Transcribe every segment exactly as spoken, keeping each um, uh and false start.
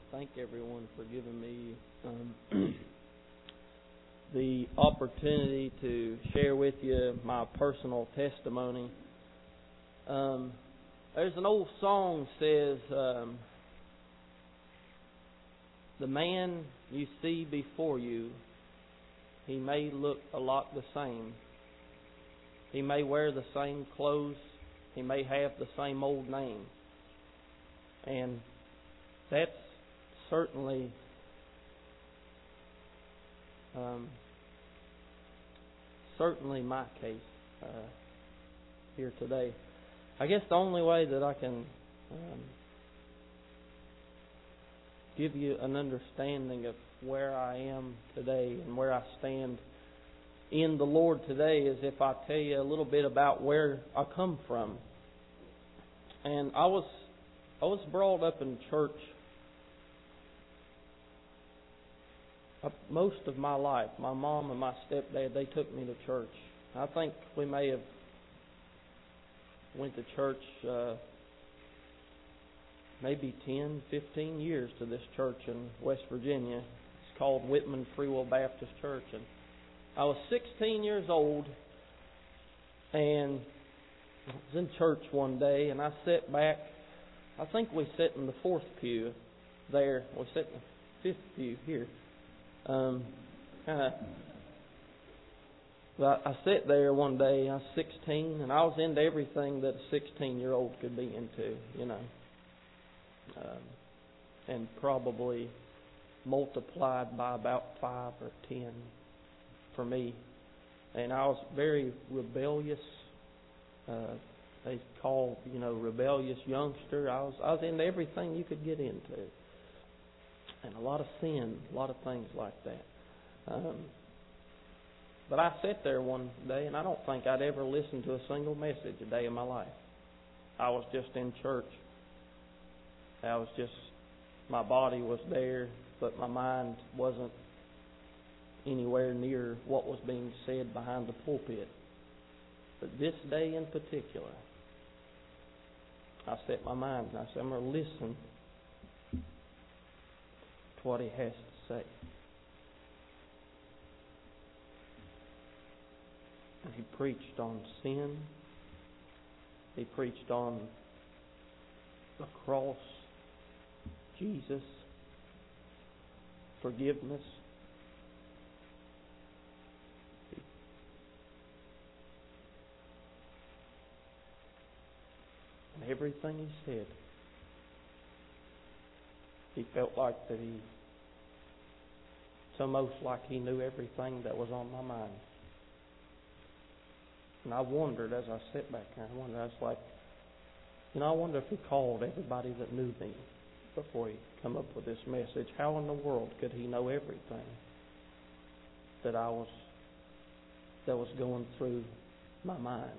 thank everyone for giving me um, the opportunity to share with you my personal testimony. Um, there's an old song that says, um, the man you see before you, he may look a lot the same. He may wear the same clothes. He may have the same old name. And that's certainly um, certainly my case uh, here today. I guess the only way that I can um, give you an understanding of where I am today and where I stand in the Lord today is if I tell you a little bit about where I come from. And I was I was brought up in church most of my life. My mom and my stepdad, they took me to church. I think we may have went to church uh, maybe ten, fifteen years to this church in West Virginia. It's called Whitman Free Will Baptist Church. And I was sixteen years old, and I was in church one day, and I sat back. I think we sat in the fourth pew there. We sat in the fifth pew here. Um, kind of. But I sat there one day. I was sixteen, and I was into everything that a sixteen-year-old could be into, you know, um, and probably multiplied by about five or ten for me. And I was very rebellious. Uh, they call, you know, rebellious youngster. I was I was into everything you could get into, and a lot of sin, a lot of things like that. Um, but I sat there one day, and I don't think I'd ever listened to a single message a day in my life. I was just in church. I was just, my body was there, but my mind wasn't anywhere near what was being said behind the pulpit. But this day in particular, I set my mind and I said, I'm going to listen to what he has to say. And he preached on sin. He preached on the cross, Jesus, forgiveness. And everything he said, he felt like that he, it's almost like he knew everything that was on my mind. And I wondered as I sat back there, I wondered, I was like, you know, I wonder if he called everybody that knew me before he come up with this message. How in the world could he know everything that I was, that was going through my mind?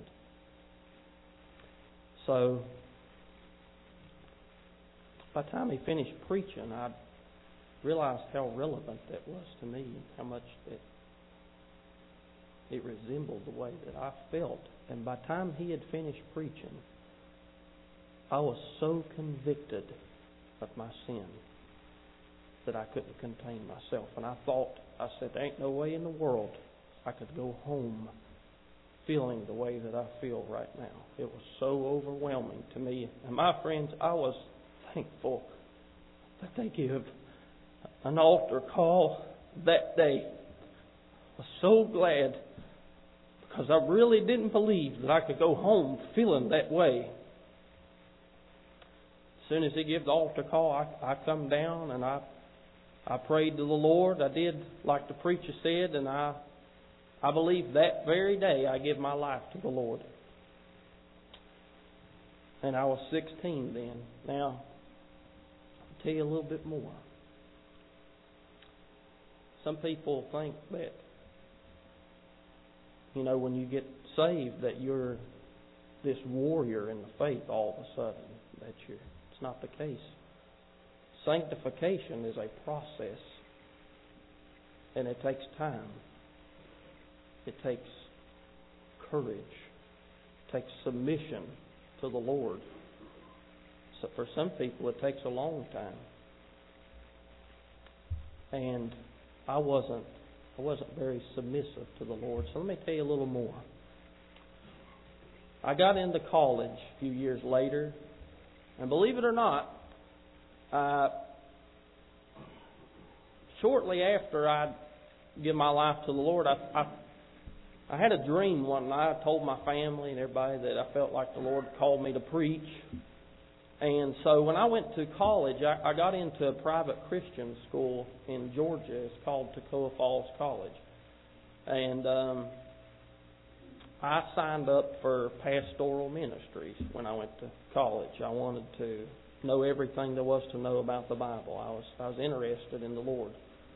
So, by the time he finished preaching, I realized how relevant that was to me, how much that it resembled the way that I felt. And by the time he had finished preaching, I was so convicted of my sin that I couldn't contain myself. And I thought, I said, there ain't no way in the world I could go home feeling the way that I feel right now. It was so overwhelming to me. And my friends, I was thankful that they give an altar call that day. I was so glad, because I really didn't believe that I could go home feeling that way. As soon as he gave the altar call, I, I come down and I I prayed to the Lord. I did like the preacher said, and I I believe that very day I gave my life to the Lord. And I was sixteen then. Now, I'll tell you a little bit more. Some people think that, you know, when you get saved that you're this warrior in the faith all of a sudden. That you're, it's not the case. Sanctification is a process, and it takes time. It takes courage. It takes submission to the Lord. So for some people, it takes a long time. and I wasn't I wasn't very submissive to the Lord. So let me tell you a little more. I got into college a few years later, and believe it or not, uh, shortly after I'd give my life to the Lord, I, I I had a dream one night. I told my family and everybody that I felt like the Lord called me to preach. And so when I went to college, I, I got into a private Christian school in Georgia. It's called Toccoa Falls College. And um, I signed up for pastoral ministries when I went to college. I wanted to know everything there was to know about the Bible. I was I was interested in the Lord.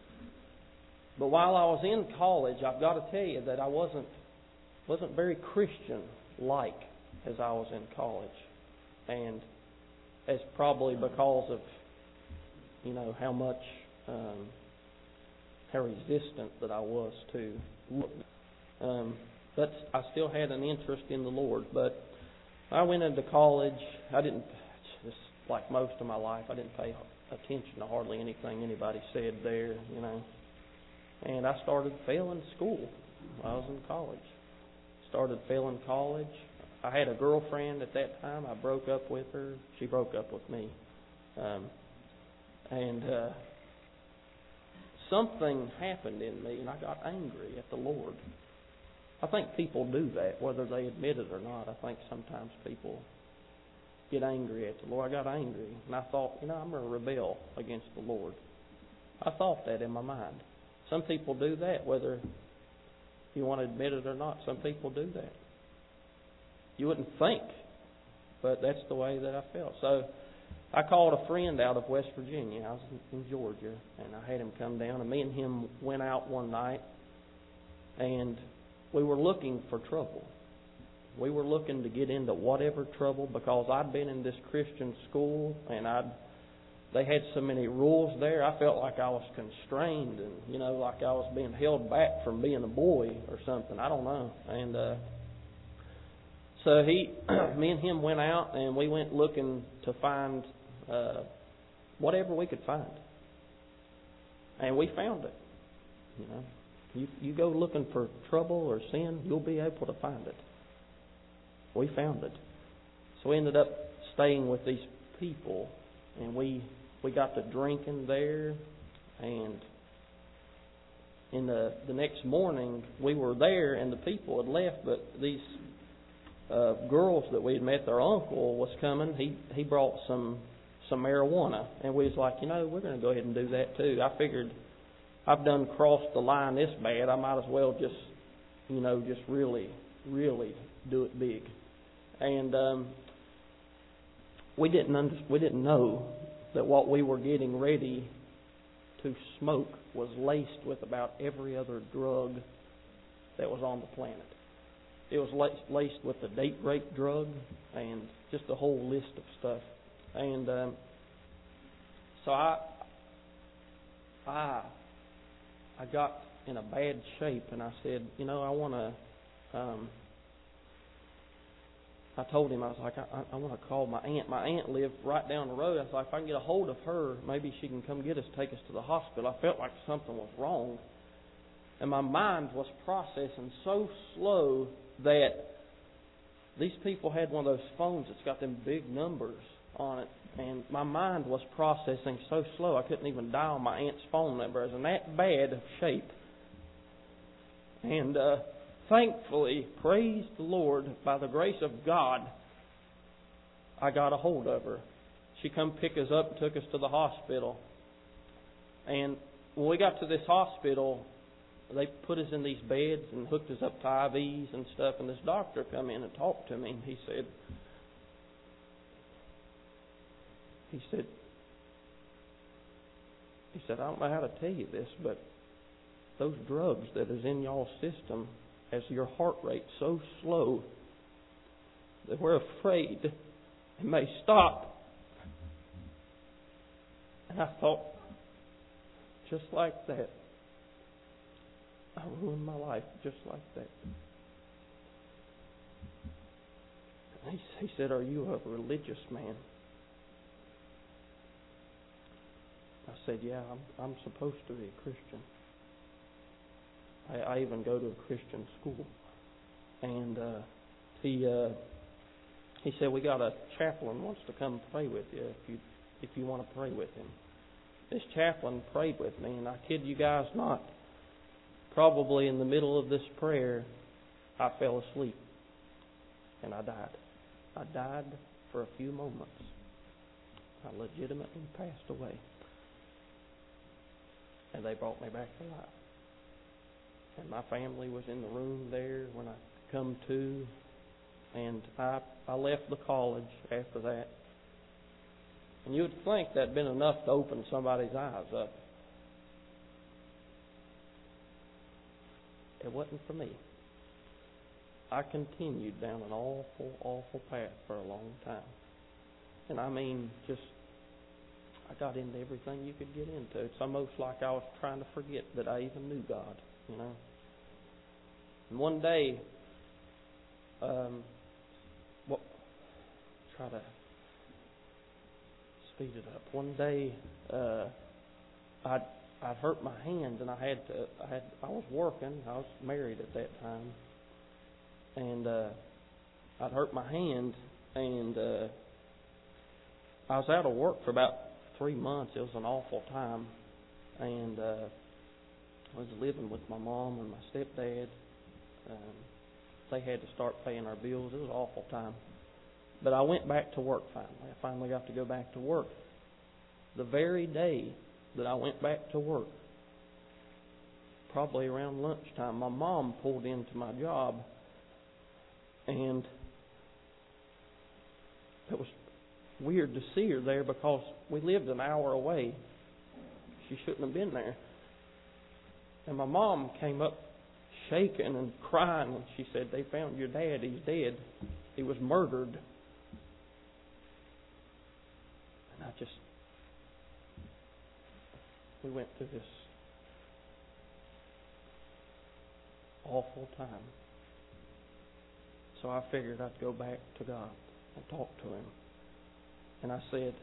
But while I was in college, I've got to tell you that I wasn't wasn't very Christian-like as I was in college. And it's probably because of, you know, how much, um, how resistant that I was to. Um, but I still had an interest in the Lord. But I went into college. I didn't, just like most of my life, I didn't pay attention to hardly anything anybody said there, you know. And I started failing school while I was in college. Started failing college. I had a girlfriend at that time. I broke up with her. She broke up with me. Um, and uh, something happened in me, and I got angry at the Lord. I think people do that, whether they admit it or not. I think sometimes people get angry at the Lord. I got angry, and I thought, you know, I'm going to rebel against the Lord. I thought that in my mind. Some people do that, whether you want to admit it or not. Some people do that. You wouldn't think, but that's the way that I felt. So I called a friend out of West Virginia. I was in Georgia, and I had him come down. And me and him went out one night, and we were looking for trouble. We were looking to get into whatever trouble because I'd been in this Christian school, and I'd they had so many rules there. I felt like I was constrained, and you know, like I was being held back from being a boy or something. I don't know. And uh, so he, me and him went out, and we went looking to find uh, whatever we could find, and we found it. You know, you you go looking for trouble or sin, you'll be able to find it. We found it. So we ended up staying with these people, and we. We got to drinking there, and in the the next morning we were there, and the people had left, but these uh, girls that we had met, their uncle was coming. He he brought some some marijuana, and we was like, you know, we're going to go ahead and do that too. I figured I've done crossed the line this bad. I might as well just, you know, just really really do it big. And um, we didn't under, we didn't know that what we were getting ready to smoke was laced with about every other drug that was on the planet. It was laced with the date rape drug and just a whole list of stuff. And um, so I, I, I got in a bad shape, and I said, you know, I want to. Um, I told him, I was like, I, I want to call my aunt. My aunt lived right down the road. I was like, if I can get a hold of her, maybe she can come get us, take us to the hospital. I felt like something was wrong. And my mind was processing so slow that these people had one of those phones that's got them big numbers on it. And my mind was processing so slow, I couldn't even dial my aunt's phone number. I was in that bad of shape. And, uh, thankfully, praise the Lord, by the grace of God, I got a hold of her. She come pick us up and took us to the hospital. And when we got to this hospital, they put us in these beds and hooked us up to I Vs and stuff. And this doctor come in and talked to me, and he said, he said, he said, I don't know how to tell you this, but those drugs that is in y'all's system, as your heart rate so slow that we're afraid it may stop. And I thought, just like that, I ruined my life just like that. And he, he said, are you a religious man? I said, yeah, I'm, I'm supposed to be a Christian. I, I even go to a Christian school. And uh, he uh, he said, we got a chaplain wants to come pray with you if you if you want to pray with him. This chaplain prayed with me, and I kid you guys not, probably in the middle of this prayer, I fell asleep and I died. I died for a few moments. I legitimately passed away. And they brought me back to life. And my family was in the room there when I come to. And I, I left the college after that. And you would think that'd been enough to open somebody's eyes up. It wasn't for me. I continued down an awful, awful path for a long time. And I mean, just, I got into everything you could get into. It's almost like I was trying to forget that I even knew God, you know. And one day, um, what, try to speed it up. One day, uh, I'd, I'd hurt my hand, and I had to, I had, I was working. I was married at that time. And uh, I'd hurt my hand, and uh, I was out of work for about three months. It was an awful time. And uh, I was living with my mom and my stepdad. Um, they had to start paying our bills. It was an awful time. But I went back to work finally. I finally got to go back to work. The very day that I went back to work, probably around lunchtime, my mom pulled into my job. And it was weird to see her there because we lived an hour away. She shouldn't have been there. And my mom came up shaking and crying, and she said, they found your dad. He's dead. He was murdered. And I just, we went through this awful time. So I figured I'd go back to God and talk to Him. And I said,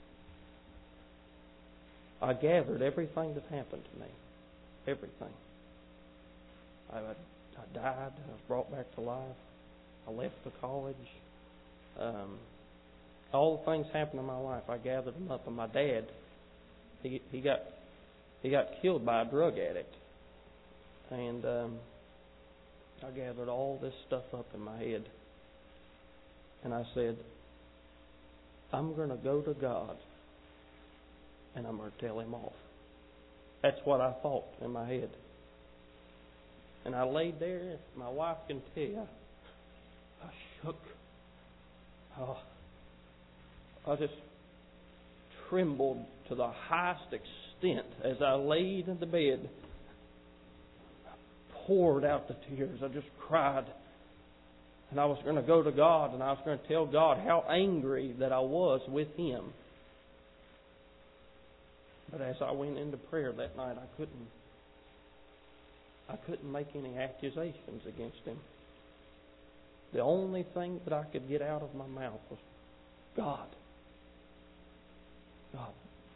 I gathered everything that happened to me. Everything. I, I died. I was brought back to life. I left the college. Um, all the things happened in my life, I gathered them up. And my dad, he he got he got killed by a drug addict. And um, I gathered all this stuff up in my head. And I said, I'm going to go to God and I'm going to tell Him off. That's what I thought in my head. And I laid there. My wife can tell you, I, I shook. Oh, I just trembled to the highest extent as I laid in the bed. Poured out the tears. I just cried. And I was going to go to God and I was going to tell God how angry that I was with Him. But as I went into prayer that night, I couldn't I couldn't make any accusations against Him. The only thing that I could get out of my mouth was, God. God.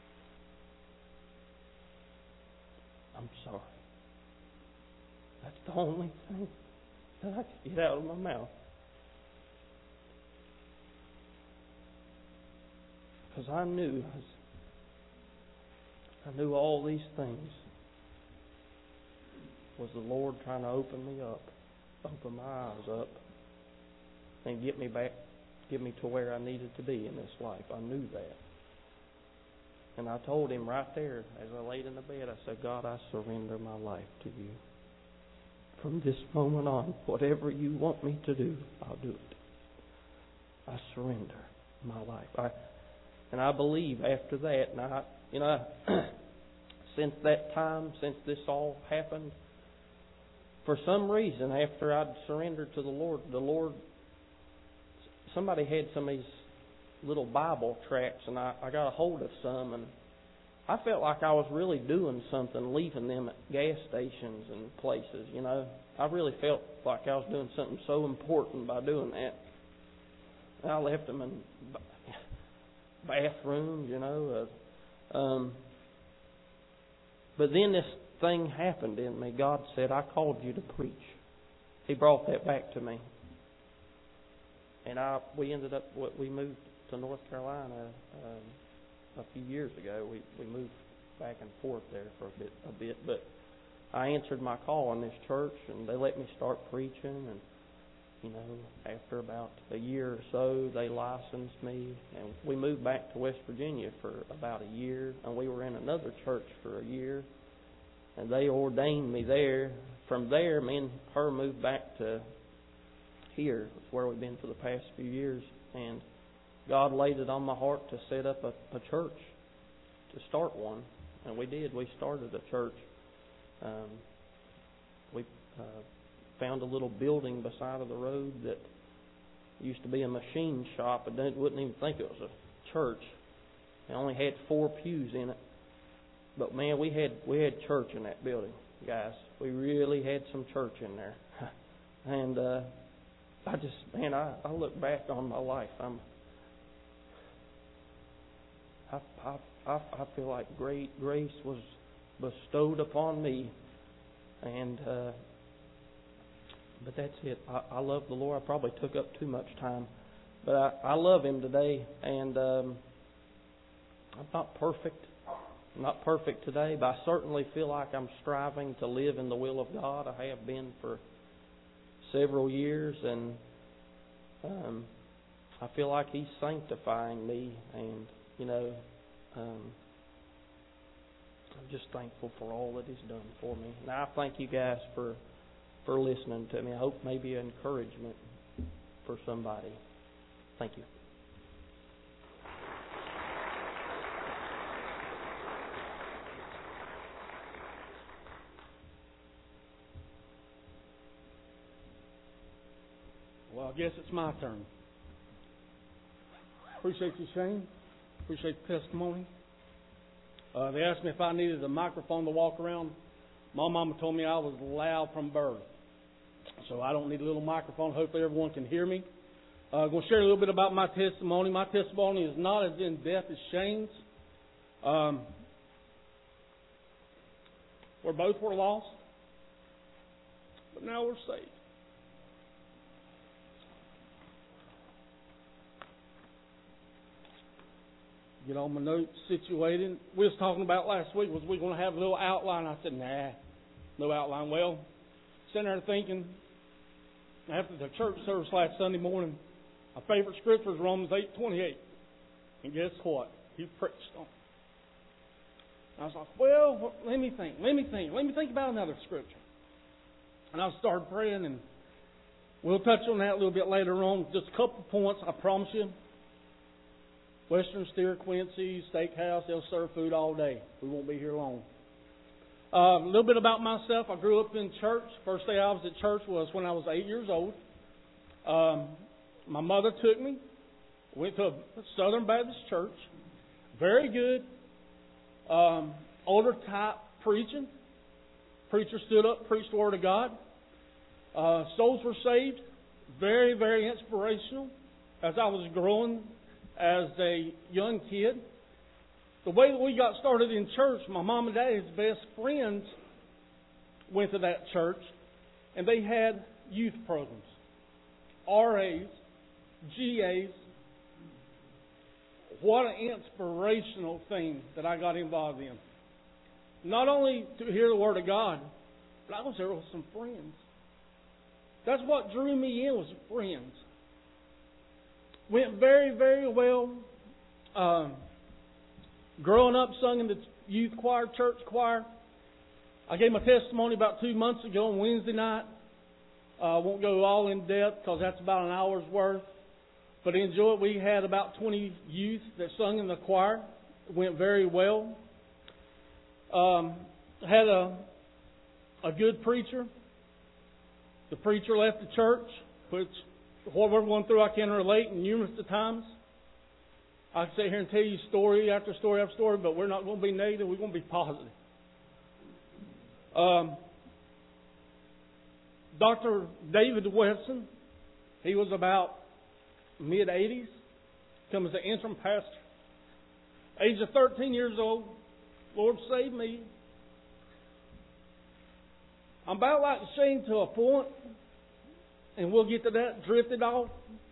I'm sorry. That's the only thing that I could get out of my mouth. Because I knew, I knew all these things was the Lord trying to open me up, open my eyes up, and get me back, get me to where I needed to be in this life. I knew that. And I told Him right there, as I laid in the bed, I said, God, I surrender my life to You. From this moment on, whatever You want me to do, I'll do it. I surrender my life. I, and I believe after that, and I, you know, since that time, since this all happened, for some reason, after I'd surrendered to the Lord, the Lord, somebody had some of these little Bible tracts, and I, I got a hold of some, and I felt like I was really doing something, leaving them at gas stations and places, you know. I really felt like I was doing something so important by doing that. And I left them in bathrooms, you know. Uh, um, But then this thing happened in me. God said, I called you to preach. He brought that back to me. And I we ended up, we moved to North Carolina um, a few years ago. We we moved back and forth there for a bit, a bit. But I answered my call in this church, and they let me start preaching. And you know, after about a year or so, they licensed me, and we moved back to West Virginia for about a year. And we were in another church for a year, and they ordained me there. From there, me and her moved back to here. It's where we've been for the past few years, and God laid it on my heart to set up a, a church, to start one, and we did. We started a church. Um, we uh, found a little building beside of the road that used to be a machine shop. I wouldn't even think it was a church. It only had four pews in it, but man, we had we had church in that building, guys. We really had some church in there, and. Uh, I just, man, I, I look back on my life. I'm, I, I, I, I feel like great grace was bestowed upon me, and uh, but that's it. I, I love the Lord. I probably took up too much time, but I, I love Him today, and um, I'm not perfect. I'm not perfect today, but I certainly feel like I'm striving to live in the will of God. I have been for several years, and um, I feel like He's sanctifying me, and you know, um, I'm just thankful for all that He's done for me. And I thank you guys for for listening to me. I hope maybe an encouragement for somebody. Thank you. Well, I guess it's my turn. Appreciate you, Shane. Appreciate the testimony. Uh, they asked me if I needed a microphone to walk around. My mama told me I was loud from birth, so I don't need a little microphone. Hopefully everyone can hear me. Uh, I'm going to share a little bit about my testimony. My testimony is not as in-depth as Shane's. Um, we both were lost, but now we're saved. Get all my notes situated. We was talking about last week, was we going to have a little outline? I said, nah, no outline. Well, sitting there thinking, after the church service last Sunday morning, my favorite scripture is Romans eight twenty-eight. And guess what? He preached on it. I was like, well, let me think, let me think, let me think about another scripture. And I started praying, and we'll touch on that a little bit later on. Just a couple points, I promise you. Western Steer, Quincy, Steakhouse, they'll serve food all day. We won't be here long. Uh, a little bit about myself. I grew up in church. First day I was at church was when I was eight years old. Um, my mother took me. Went to a Southern Baptist church. Very good. Um, older type preaching. Preacher stood up, preached the Word of God. Uh, souls were saved. Very, very inspirational as I was growing as a young kid. The way that we got started in church, my mom and dad's best friends went to that church, and they had youth programs. R As, G As. What an inspirational thing that I got involved in. Not only to hear the Word of God, but I was there with some friends. That's what drew me in, was friends. Went very, very well. Um, growing up, sung in the youth choir, church choir. I gave my testimony about two months ago on Wednesday night. I uh, won't go all in depth because that's about an hour's worth. But enjoy it. We had about twenty youth that sung in the choir. It went very well. Um, had a a good preacher. The preacher left the church, which what we're going through, I can relate numerous times. I can sit here and tell you story after story after story, but we're not going to be negative. We're going to be positive. Um, Doctor David Wesson, he was about mid-eighties, come as an interim pastor. Age of thirteen years old, Lord saved me. I'm about like Shane to a point, and we'll get to that, drifted off.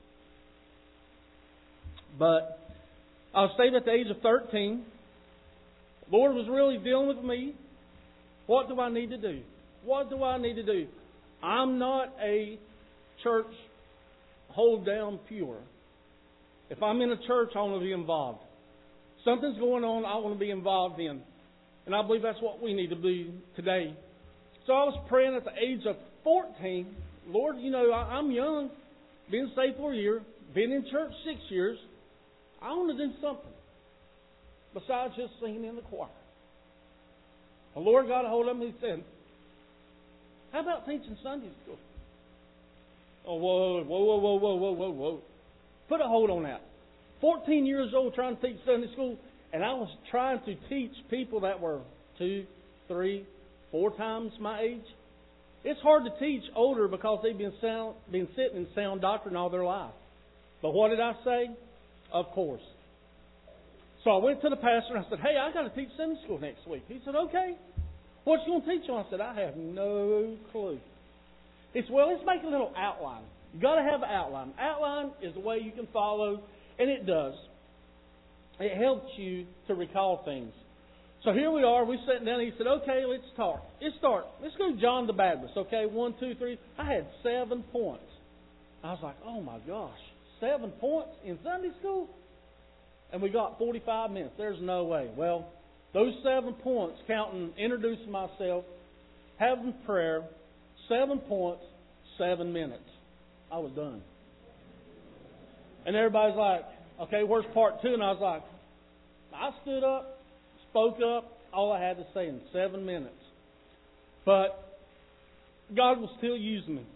But I was saved at the age of thirteen. The Lord was really dealing with me. What do I need to do? What do I need to do? I'm not a church hold down pure. If I'm in a church, I want to be involved. Something's going on I want to be involved in. And I believe that's what we need to be today. So I was praying at the age of fourteen. Lord, you know, I'm young. Been saved for a year. Been in church six years. I want to do something besides just singing in the choir. The Lord got a hold of me and He said, how about teaching Sunday school? Oh, whoa, whoa, whoa, whoa, whoa, whoa, whoa, whoa. Put a hold on that. fourteen years old trying to teach Sunday school, and I was trying to teach people that were two, three, four times my age. It's hard to teach older because they've been sound, been sitting in sound doctrine all their life. But what did I say? Of course. So I went to the pastor and I said, hey, I got to teach Sunday school next week. He said, okay. What you going to teach on? I said, I have no clue. He said, well, let's make a little outline. You got to have an outline. Outline is the way you can follow, and it does. It helps you to recall things. So here we are. We sat down. And he said, okay, let's start. Let's start. Let's go to John the Baptist. Okay, one, two, three. I had seven points. I was like, oh my gosh, seven points in Sunday school? And we got forty-five minutes. There's no way. Well, those seven points, counting introducing myself, having prayer, seven points, seven minutes. I was done. And everybody's like, okay, where's part two? And I was like, I stood up, spoke up, all I had to say in seven minutes. But God was still using me.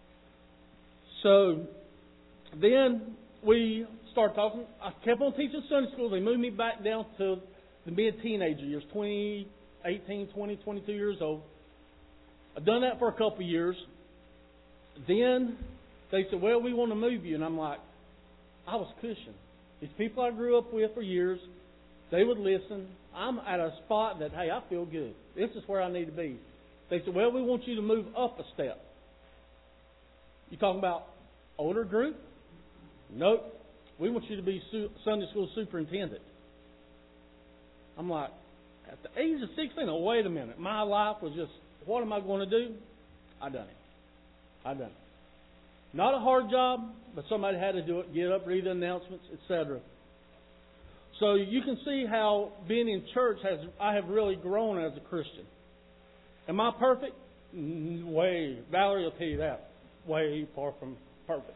So then we started talking. I kept on teaching Sunday school. They moved me back down to the mid-teenager years, twenty, eighteen, twenty, twenty-two years old. I've done that for a couple of years. Then they said, well, we want to move you. And I'm like, I was cushioned. These people I grew up with for years, they would listen. I'm at a spot that, hey, I feel good. This is where I need to be. They said, well, we want you to move up a step. You talking about older group? Nope. We want you to be Sunday school superintendent. I'm like, at the age of sixteen, oh, wait a minute. My life was just, what am I going to do? I done it. I done it. Not a hard job, but somebody had to do it. Get up, read the announcements, et cetera. So you can see how being in church has, I have really grown as a Christian. Am I perfect? Way. Valerie will tell you that. Way far from perfect.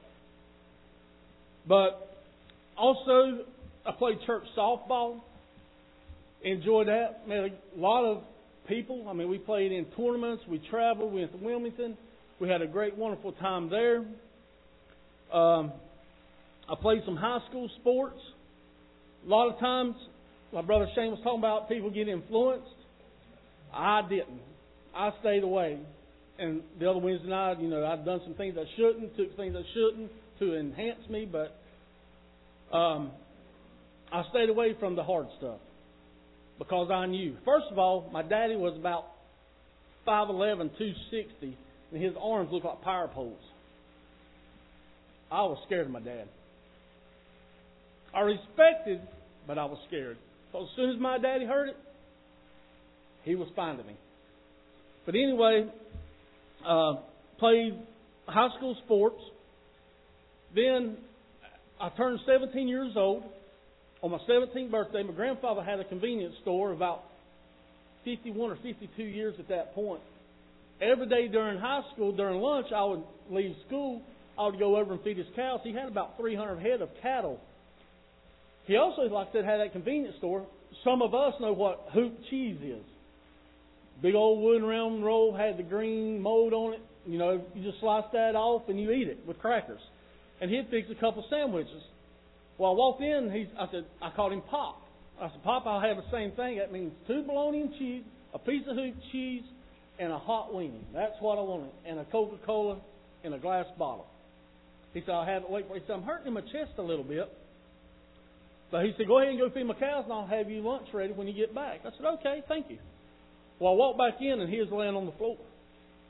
But also, I played church softball. Enjoyed that. Met a lot of people. I mean, we played in tournaments. We traveled. We went to Wilmington. We had a great, wonderful time there. Um, I played some high school sports. A lot of times, my brother Shane was talking about people getting influenced. I didn't. I stayed away. And the other Wednesday night, you know, I'd done some things I shouldn't, took things I shouldn't to enhance me, but um, I stayed away from the hard stuff because I knew. First of all, my daddy was about five eleven, two sixty, and his arms looked like power poles. I was scared of my dad. I respected, but I was scared. So as soon as my daddy heard it, he was finding me. But anyway, uh, played high school sports. Then I turned seventeen years old. On my seventeenth birthday, my grandfather had a convenience store about fifty-one or fifty-two years at that point. Every day during high school, during lunch, I would leave school. I would go over and feed his cows. He had about three hundred head of cattle. He also, like I said, had that convenience store. Some of us know what hoop cheese is. Big old wooden round roll, had the green mold on it. You know, you just slice that off and you eat it with crackers. And he'd fix a couple sandwiches. Well, I walked in, he, I said, I called him Pop. I said, Pop, I'll have the same thing. That means two bologna and cheese, a piece of hoop cheese, and a hot weenie. That's what I wanted. And a Coca-Cola in a glass bottle. He said, I'll have it wait for you. He said, I'm hurting in my chest a little bit. So he said, go ahead and go feed my cows and I'll have you lunch ready when you get back. I said, okay, thank you. Well, I walked back in and he was laying on the floor.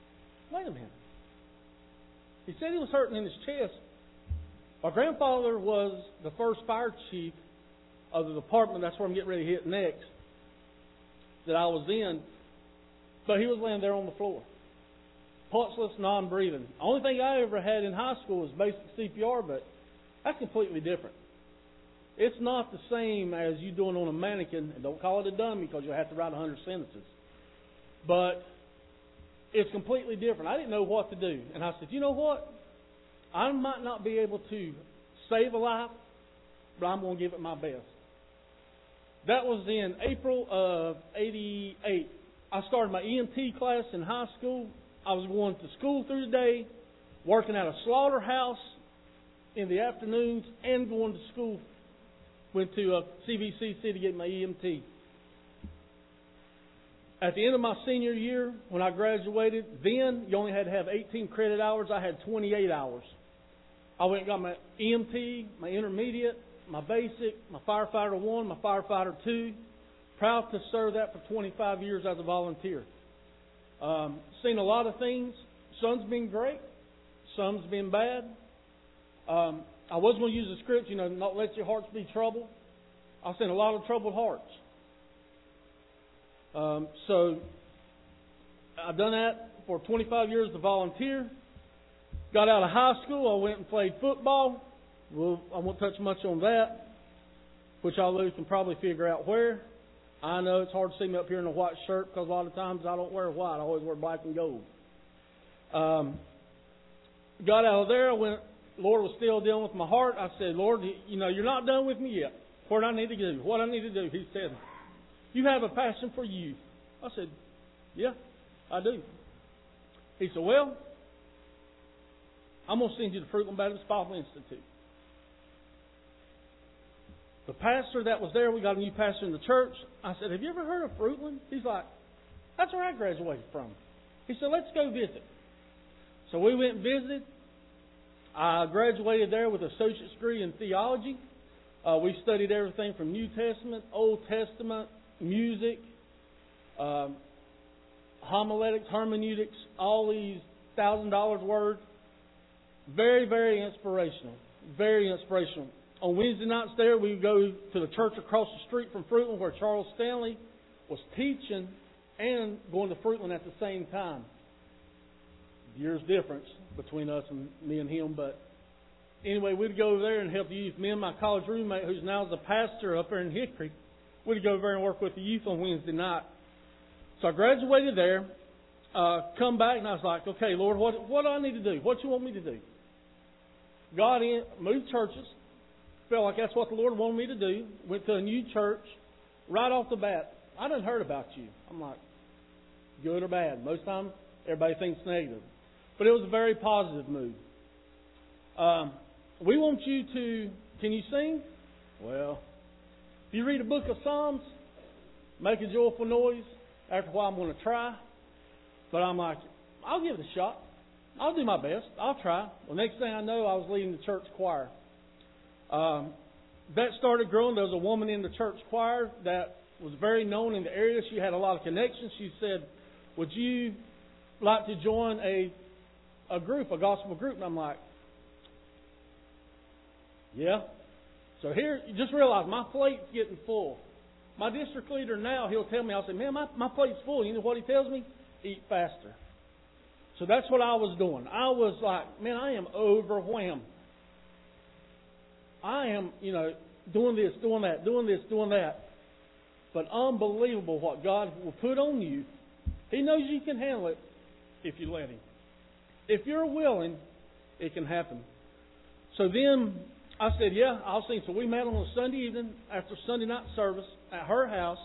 Wait a minute. He said he was hurting in his chest. My grandfather was the first fire chief of the department. That's where I'm getting ready to hit next. That I was in. But he was laying there on the floor. Pulseless, non-breathing. The only thing I ever had in high school was basic C P R, but that's completely different. It's not the same as you doing on a mannequin. And don't call it a dummy because you'll have to write a hundred sentences. But it's completely different. I didn't know what to do. And I said, you know what? I might not be able to save a life, but I'm going to give it my best. That was in April of eighty-eight. I started my E M T class in high school. I was going to school through the day, working at a slaughterhouse in the afternoons, and going to school. Went to a C V C C to get my E M T. At the end of my senior year, when I graduated, then you only had to have eighteen credit hours. I had twenty-eight hours. I went and got my E M T, my intermediate, my basic, my firefighter one, my firefighter two. Proud to serve that for twenty-five years as a volunteer. Um, seen a lot of things. Some's been great. Some's been bad. Um, I was going to use the script, you know, not let your hearts be troubled. I've seen a lot of troubled hearts. Um, so, I've done that for twenty-five years as a volunteer. Got out of high school, I went and played football. Well, I won't touch much on that, which all of you can probably figure out where. I know it's hard to see me up here in a white shirt because a lot of times I don't wear white. I always wear black and gold. Um, got out of there. I went. Lord was still dealing with my heart. I said, Lord, you know, you're not done with me yet. What I need to do? What I need to do? He said, you have a passion for youth. I said, yeah, I do. He said, well, I'm going to send you to Fruitland Baptist Bible Institute. The pastor that was there, we got a new pastor in the church. I said, have you ever heard of Fruitland? He's like, that's where I graduated from. He said, let's go visit. So we went and visited. I graduated there with an associate's degree in theology. Uh, we studied everything from New Testament, Old Testament, music, um, homiletics, hermeneutics, all these thousand dollars words. Very, very inspirational. Very inspirational. On Wednesday nights there, we would go to the church across the street from Fruitland where Charles Stanley was teaching and going to Fruitland at the same time. Years difference between us and me and him, but anyway, we'd go over there and help the youth. Me and my college roommate, who's now the pastor up there in Hickory, we'd go over there and work with the youth on Wednesday night. So I graduated there, uh, come back, and I was like, okay, Lord, what what do I need to do? What do you want me to do? Got in, moved churches, felt like that's what the Lord wanted me to do. Went to a new church. Right off the bat, I done heard about you. I'm like, good or bad? Most times, everybody thinks negative. But it was a very positive move. Um, we want you to, can you sing? Well, if you read a book of Psalms, make a joyful noise. After a while, I'm going to try. But I'm like, I'll give it a shot. I'll do my best. I'll try. Well, next thing I know, I was leading the church choir. Um, that started growing. There was a woman in the church choir that was very known in the area. She had a lot of connections. She said, would you like to join a a group, a gospel group? And I'm like, yeah. So here, you just realize my plate's getting full. My district leader now, he'll tell me, I'll say, man, my, my plate's full. You know what he tells me? Eat faster. So that's what I was doing. I was like, man, I am overwhelmed. I am, you know, doing this, doing that, doing this, doing that. But unbelievable what God will put on you. He knows you can handle it if you let Him. If you're willing, it can happen. So then I said, yeah, I'll sing. So we met on a Sunday evening after Sunday night service at her house.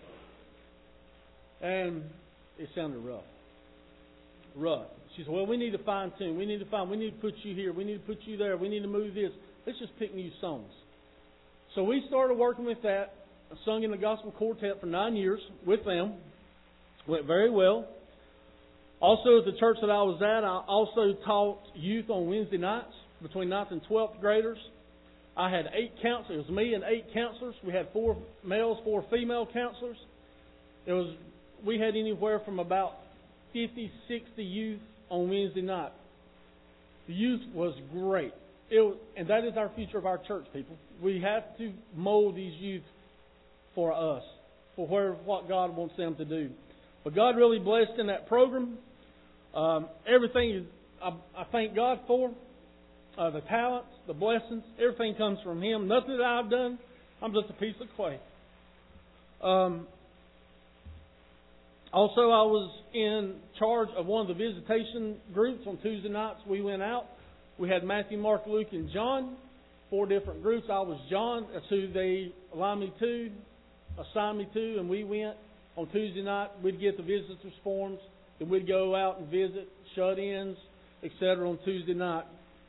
And it sounded rough. Rough. She said, well, we need to fine tune. We need to find, we need to put you here. We need to put you there. We need to move this. Let's just pick new songs. So we started working with that. I sung in the gospel quartet for nine years with them. Went very well. Also, at the church that I was at, I also taught youth on Wednesday nights between ninth and twelfth graders. I had eight counselors. It was me and eight counselors. We had four males, four female counselors. It was we had anywhere from about fifty, sixty youth on Wednesday night. The youth was great. It was, and that is our future of our church, people. We have to mold these youth for us, for where what God wants them to do. But God really blessed in that program. Um, everything I, I thank God for. Uh, the talents, the blessings, everything comes from Him. Nothing that I've done. I'm just a piece of clay. Um, also, I was in charge of one of the visitation groups on Tuesday nights. We went out. We had Matthew, Mark, Luke, and John. Four different groups. I was John. That's who they allowed me to, assigned me to, and we went on Tuesday night. We'd get the visitors' forms, and we'd go out and visit shut-ins, et cetera on Tuesday night.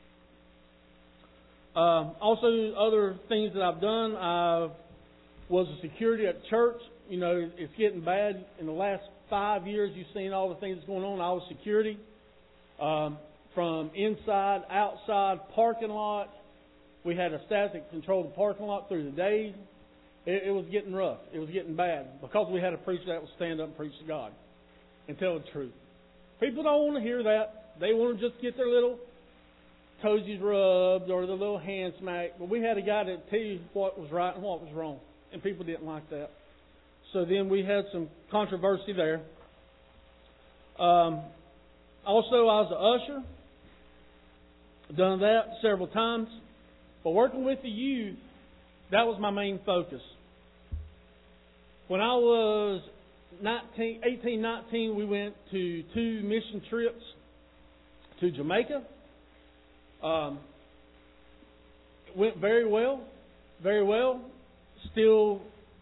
Uh, also, other things that I've done, I was a security at church. You know, it's getting bad. In the last five years, you've seen all the things that's going on. I was security. Um, from inside, outside, parking lot. We had a staff that controlled the parking lot through the day. It, it was getting rough. It was getting bad because we had a preacher that would stand up and preach to God and tell the truth. People don't want to hear that. They want to just get their little toesies rubbed or the little hand smack. But we had a guy that tell you what was right and what was wrong. And people didn't like that. So then we had some controversy there. Um, also, I was an usher. Done that several times. But working with the youth, that was my main focus. When I was nineteen, eighteen, nineteen, we went to two mission trips to Jamaica. Um, it went very well, very well. Still,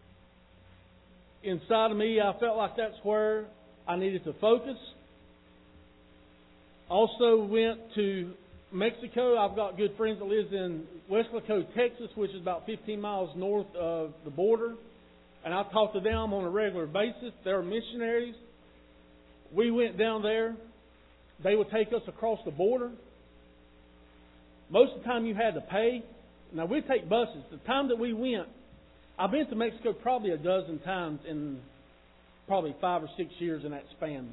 inside of me, I felt like that's where I needed to focus. Also went to Mexico. I've got good friends that live in Weslaco, Texas, which is about fifteen miles north of the border. And I talk to them on a regular basis. They're missionaries. We went down there. They would take us across the border. Most of the time you had to pay. Now, we take buses. The time that we went, I've been to Mexico probably a dozen times in probably five or six years in that span.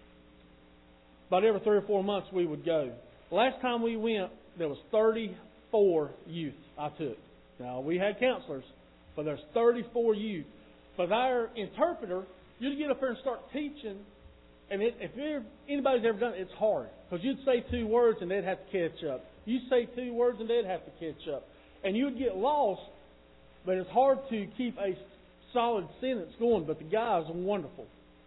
About every three or four months we would go. The last time we went, there was thirty-four youth I took. Now, we had counselors, but there's thirty-four youth. But our interpreter, you'd get up there and start teaching, and it, if you're, anybody's ever done it, it's hard. Because you'd say two words and they'd have to catch up. You say two words and they'd have to catch up. And you'd get lost, but it's hard to keep a solid sentence going. But the guys are wonderful.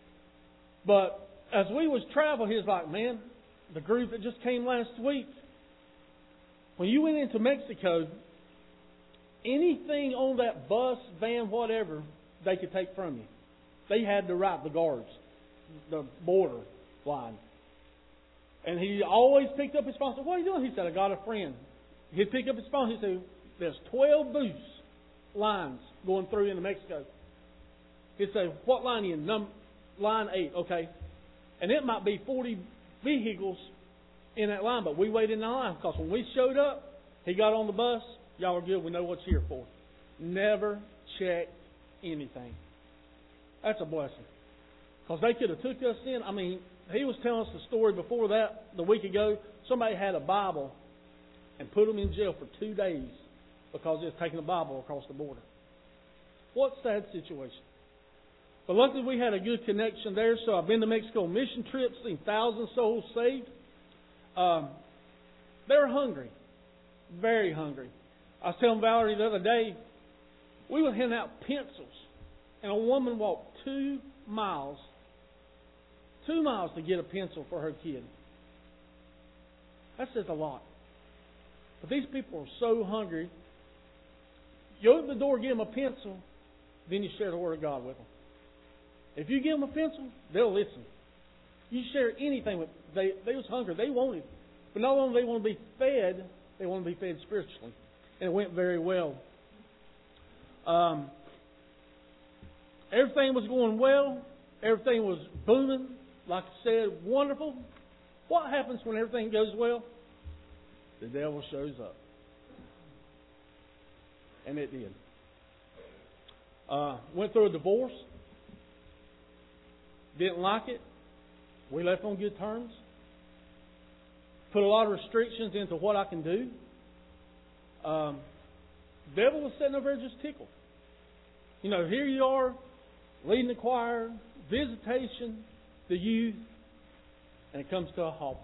But as we was traveling, he was like, man, the group that just came last week, when you went into Mexico, anything on that bus, van, whatever, they could take from you. They had to write the guards, the border line. And he always picked up his phone and said, what are you doing? He said, I got a friend. He'd pick up his phone. He'd say, there's twelve booths, lines going through into Mexico. He'd say, what line are you in? Num- line eight, okay. And it might be forty vehicles in that line, but we waited in the line because when we showed up, he got on the bus. Y'all are good. We know what you're here for. Never checked anything. That's a blessing. Because they could have took us in. I mean, he was telling us the story before that, the week ago. Somebody had a Bible and put them in jail for two days because they was taking a Bible across the border. What a sad situation. But luckily we had a good connection there. So I've been to Mexico on mission trips, seen thousands of souls saved. Um, they're hungry. Very hungry. I was telling Valerie the other day, we were handing out pencils, and a woman walked two miles, two miles to get a pencil for her kid. That says a lot. But these people are so hungry. You open the door, give them a pencil, then you share the Word of God with them. If you give them a pencil, they'll listen. You share anything with them. They, they was hungry. They wanted. But not only do they want to be fed, they want to be fed spiritually. And it went very well. Um, everything was going well. Everything was booming. Like I said, wonderful. What happens when everything goes well? The devil shows up. And it did. Uh, went through a divorce. Didn't like it. We left on good terms. put a lot of restrictions into what I can do. Um, the devil was sitting over there just tickled. You know, here you are, leading the choir, visitation, the youth, and it comes to a halt.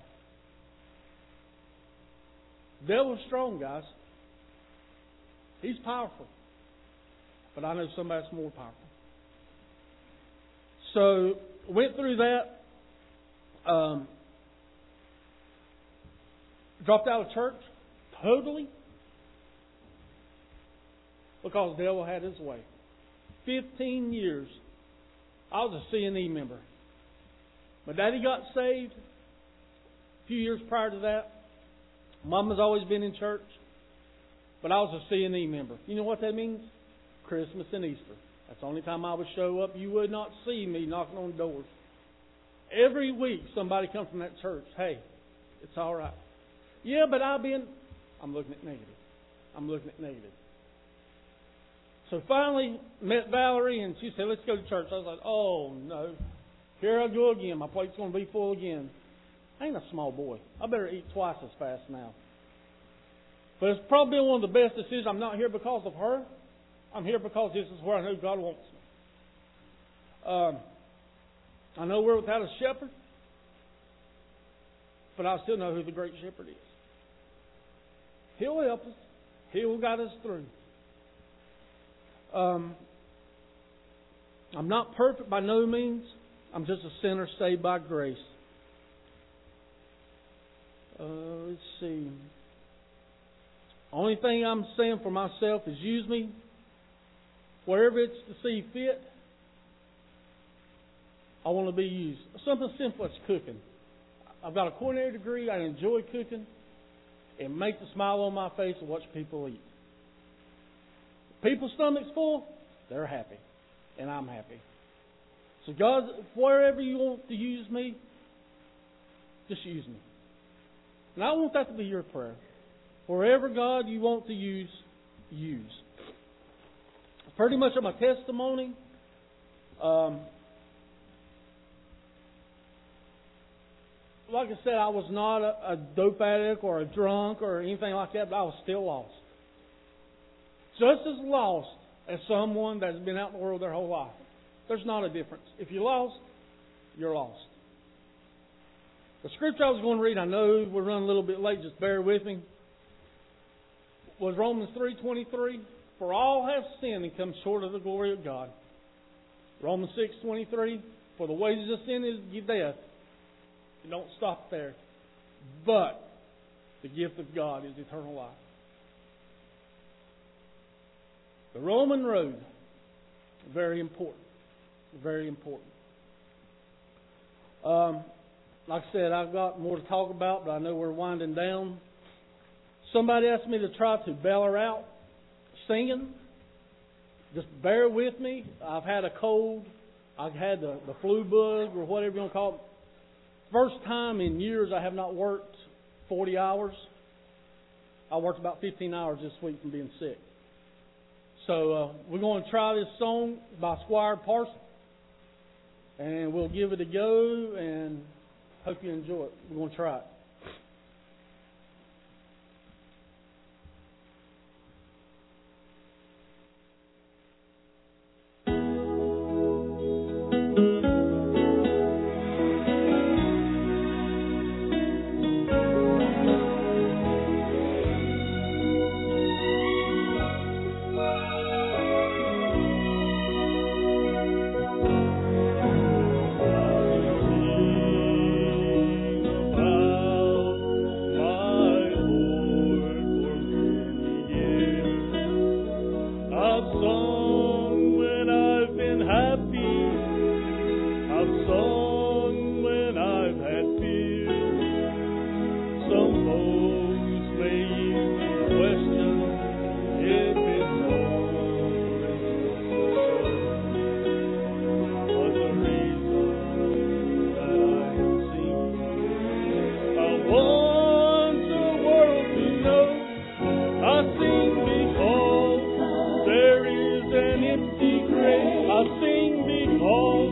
The devil's strong, guys. He's powerful. But I know somebody that's more powerful. So, went through that. Um, dropped out of church totally because the devil had his way. Fifteen years, I was a C and E member. My daddy got saved a few years prior to that. Mama's always been in church, but I was a C and E member. You know what that means? Christmas and Easter. That's the only time I would show up. You would not see me knocking on doors. Every week somebody comes from that church. Hey, it's all right. Yeah, but I've been... I'm looking at negative. I'm looking at negative. So finally met Valerie and she said, let's go to church. I was like, oh no. Here I go again. My plate's going to be full again. I ain't a small boy. I better eat twice as fast now. But it's probably one of the best decisions. I'm not here because of her. I'm here because this is where I know God wants me. Um, I know we're without a shepherd, but I still know who the great shepherd is. He'll help us. He'll guide us through. Um, I'm not perfect by no means. I'm just a sinner saved by grace. Uh, let's see. Only thing I'm saying for myself is use me wherever it's to see fit. I want to be used. Something simple as cooking. I've got a culinary degree. I enjoy cooking. It makes a smile on my face to watch people eat. People's stomachs full, they're happy. And I'm happy. So God, wherever you want to use me, just use me. And I want that to be your prayer. Wherever, God, you want to use, use. Pretty much of my testimony. Um, like I said, I was not a, a dope addict or a drunk or anything like that, but I was still lost. Just as lost as someone that's been out in the world their whole life. There's not a difference. If you're lost, you're lost. The scripture I was going to read, I know we're running a little bit late, just bear with me, was Romans three twenty-three. For all have sinned and come short of the glory of God. Romans six twenty-three. For the wages of sin is death. You don't stop there. But the gift of God is eternal life. The Roman road, very important. Very important. Um, like I said, I've got more to talk about, but I know we're winding down. Somebody asked me to try to bail her out singing. Just bear with me. I've had a cold. I've had the, the flu bug or whatever you want to call it. First time in years I have not worked forty hours. I worked about fifteen hours this week from being sick. So uh, we're going to try this song by Squire Parson. And we'll give it a go and hope you enjoy it. We're going to try it.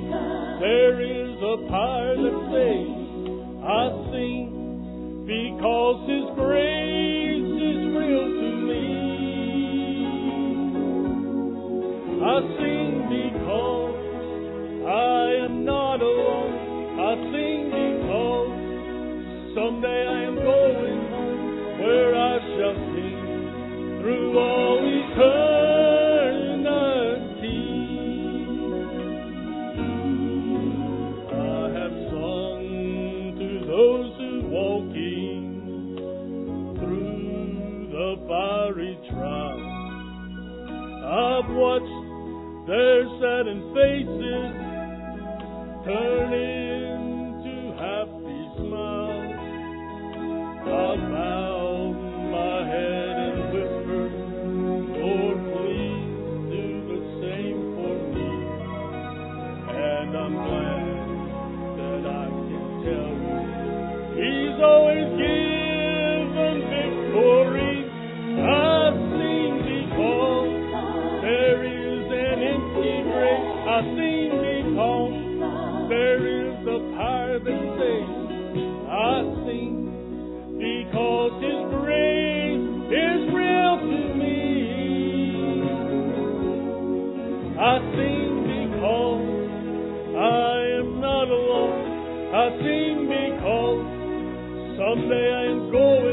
There is a pilot say, I sing because I sing because I am not alone. I sing because someday I am going home, where I shall sing through all eternity. I have sung to those who walking through the fiery trial. I've watched their saddened faces turn into happy smiles. I've bowed my head and whispered, Lord, please do the same for me. And I'm glad that I can tell you He's always given victory. I sing because there is an empty grave. I sing because there is a power that saves. I sing because His grace is real to me. I sing because I am not alone. I sing because someday I am going